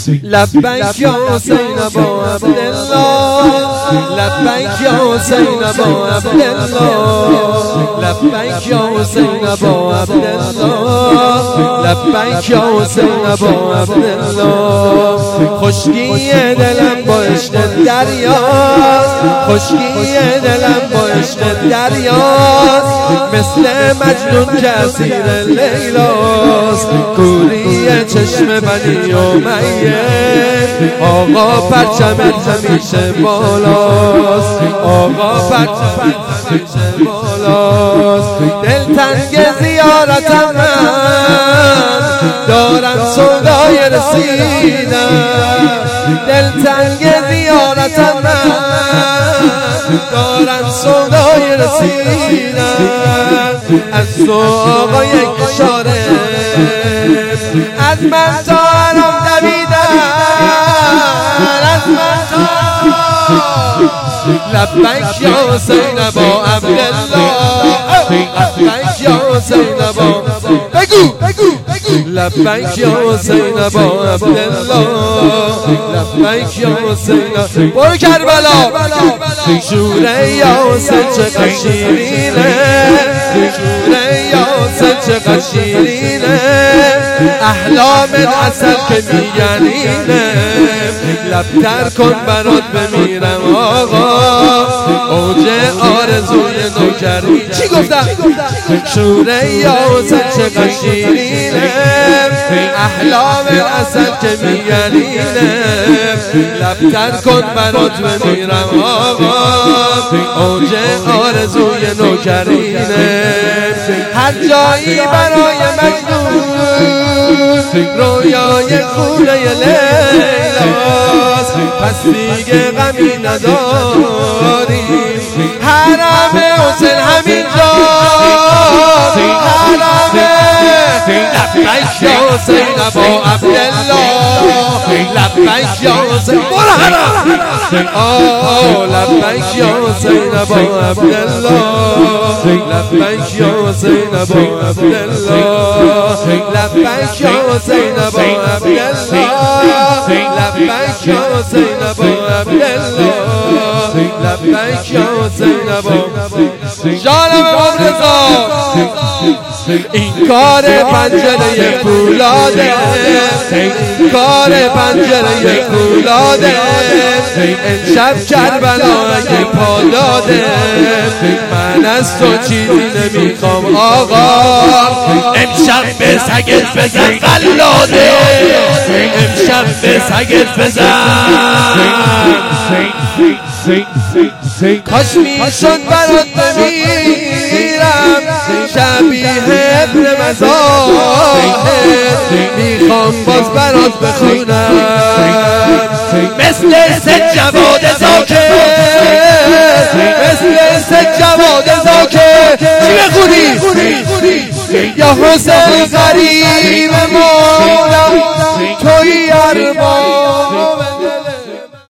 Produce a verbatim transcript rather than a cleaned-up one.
لبیک یا حسین ابا عبدالله، لبیک یا حسین ابا عبدالله، لبیک یا حسین ابا عبدالله، لبیک یا حسین ابا عبدالله. خشکی دلم با عشق دریاست، خشکی دلم با عشق دریاست، مثل مجنون که اسیر لیلاست. کوری چشم بنی امیه، آقا پرچمت همیشه بالاست، آقا پرچمت همیشه بالاست. دلتنگ زیارتم من دارم سودای رسیدم، دلتنگ زیارتم من دارم سودای رسیدم. از تو آقا یک اشاره از من تا حرم دویدن، از من تا لبیک یا حسین ابا عبدالله، لبیک یا حسین ابا بگو بگو لبیک یا حسین ابا عبدالله، لبیک یا حسین. برو کربلا شوره یا حسین چقدر شیرینه، شوره یا حسین چقدر شیرینه، احلام عسل که میگنینه. لبتر کن برات بمیرم آقا، اوج آرزوی نوکری. چی گفتم؟ شوره یا حسین چقدر شیرینه، احلام عسل که میگنینه. لبتر کن برات بمیرم آقا، اوج آرزوی نوکرینه. هر جایی برای مجنون رویای خونه لیلاست، پس دیگه غمی نداریم. حرم حسین همینجاست، حرم. لبیک یا حسین ابا عبدالله، لبیک یا حسین. برو حرم. آه لبیک یا حسین ابا عبدالله، لبیک یا حسین ابا عبدالله، لبیک یا حسین ابا عبدالله، لبیک یا حسین ابا عبدالله، لبیک یا حسین ابا. جانم مبرزا این کار پنجره فولاده، این کار پنجره فولاده. امشب کربلا اگه پا داده، من از تو چیزی نمیخوام آقا. امشب به سگت بزن قلاده، امشب به سگت بزن. کاش میشد برات بمیرم شبیه ابن مزاحم، میخوام باز برات بخونم مثل سید جواد زاکر، مثل سید جواد زاکر. چی بخونی؟ یا حسین غریب مولا توی ارباب